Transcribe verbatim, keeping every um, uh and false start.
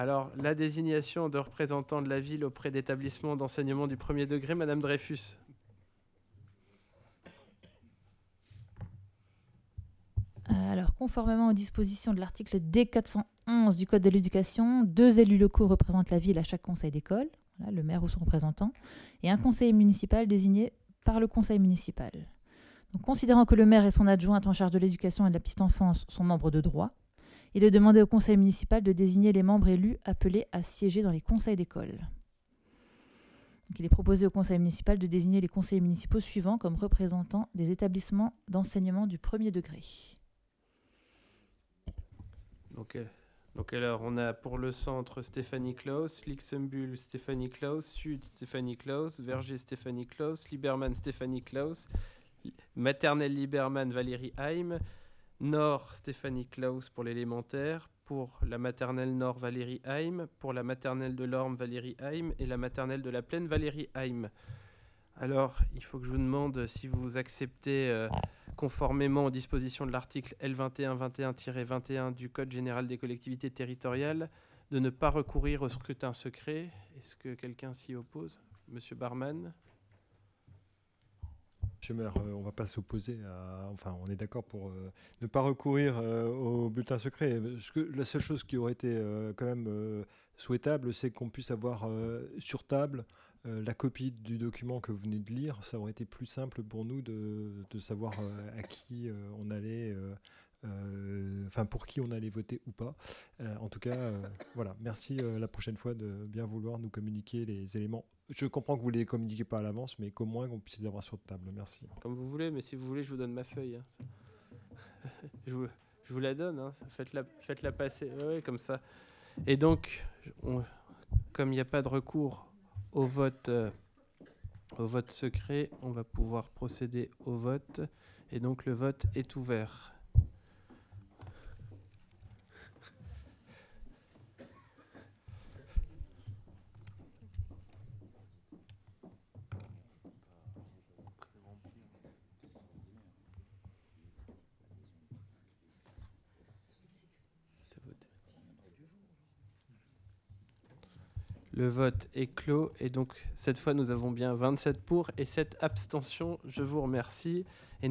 Alors, la désignation de représentants de la ville auprès d'établissements d'enseignement du premier degré, Madame Dreyfus. Alors, conformément aux dispositions de l'article D quatre cent onze du Code de l'éducation, deux élus locaux représentent la ville à chaque conseil d'école, voilà, le maire ou son représentant, et un conseiller municipal désigné par le conseil municipal. Donc, considérant que le maire et son adjointe en charge de l'éducation et de la petite enfance sont membres de droit, il est demandé au conseil municipal de désigner les membres élus appelés à siéger dans les conseils d'école. Donc, il est proposé au conseil municipal de désigner les conseillers municipaux suivants comme représentants des établissements d'enseignement du premier degré. Donc, euh, donc alors, on a pour le centre Stéphanie Klaus, Luxembourg Stéphanie Klaus, Sud Stéphanie Klaus, Verger Stéphanie Klaus, Liberman Stéphanie Klaus, Maternelle Liberman Valérie Heim, Nord Stéphanie Klaus pour l'élémentaire, pour la maternelle Nord Valérie Heim, pour la maternelle de l'Orme Valérie Heim et la maternelle de la Plaine Valérie Heim. Alors, il faut que je vous demande si vous acceptez, euh, conformément aux dispositions de l'article L vingt et un vingt et un tiret vingt et un du Code général des collectivités territoriales, de ne pas recourir au scrutin secret. Est-ce que quelqu'un s'y oppose? Monsieur Barman? Monsieur le maire, euh, on ne va pas s'opposer à... Enfin, on est d'accord pour euh, ne pas recourir euh, au bulletin secret. Parce que la seule chose qui aurait été euh, quand même euh, souhaitable, c'est qu'on puisse avoir euh, sur table euh, la copie du document que vous venez de lire. Ça aurait été plus simple pour nous de, de savoir euh, à qui euh, on allait... Euh, euh, enfin, pour qui on allait voter ou pas. Euh, en tout cas, euh, voilà. Merci euh, la prochaine fois de bien vouloir nous communiquer les éléments. Je comprends que vous ne les communiquez pas à l'avance, mais qu'au moins qu'on puisse les avoir sur table. Merci. Comme vous voulez, mais si vous voulez, je vous donne ma feuille. Hein. je, vous, je vous la donne, hein. Faites-la, faites-la passer, ouais, ouais, comme ça. Et donc, on, comme il n'y a pas de recours au vote, euh, au vote secret, on va pouvoir procéder au vote. Et donc, le vote est ouvert. Le vote est clos et donc cette fois nous avons bien vingt-sept pour et sept abstentions. Je vous remercie. Et